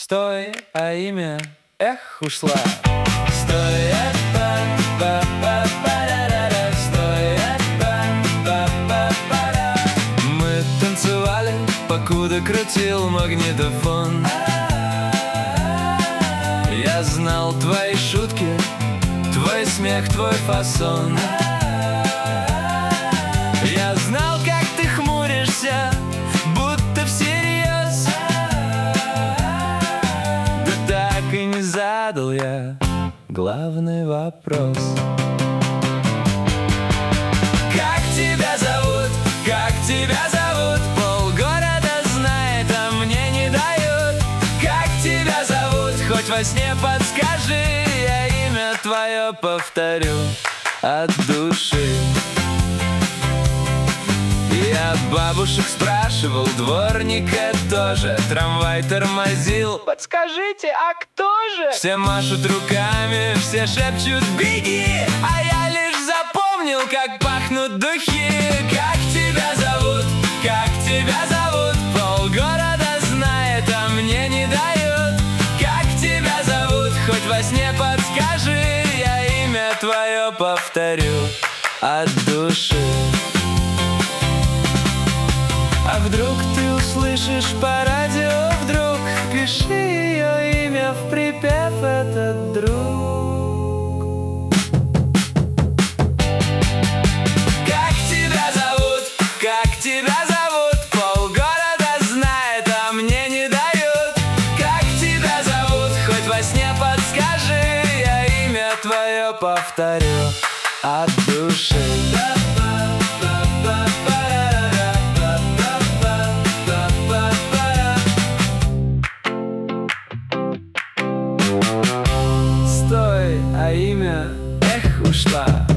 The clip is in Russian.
Стой, а имя, эх, ушла. Стой, па-па-па-па-па-ра-ра-ра. Стой, па-па-па-па-ра. Мы танцевали, покуда крутил магнитофон. Я знал твои шутки, твой смех, твой фасон. Я знал, как ты хмуришься, будто всерьез. Да так и не задал я главный вопрос. Как тебя зовут? Как тебя зовут? Полгорода знает, а мне не дают. Как тебя зовут? Хоть во сне подскажи, я имя твое повторю от души. Я бабушек спрашивал, дворника тоже, трамвай тормозил. Подскажите, а кто же? Все машут руками, все шепчут «беги», а я лишь запомнил, как пахнут духи. Как тебя зовут? Как тебя зовут? Полгорода знает, а мне не дают. Как тебя зовут? Хоть во сне подскажи, я имя твое повторю от души. А вдруг ты услышишь по радио, вдруг пиши ее имя в припев, этот друг. Как тебя зовут? Как тебя зовут? Полгорода знает, а мне не дают. Как тебя зовут? Хоть во сне подскажи, я имя твое повторю от души. Стой, а имя, эх, ушла.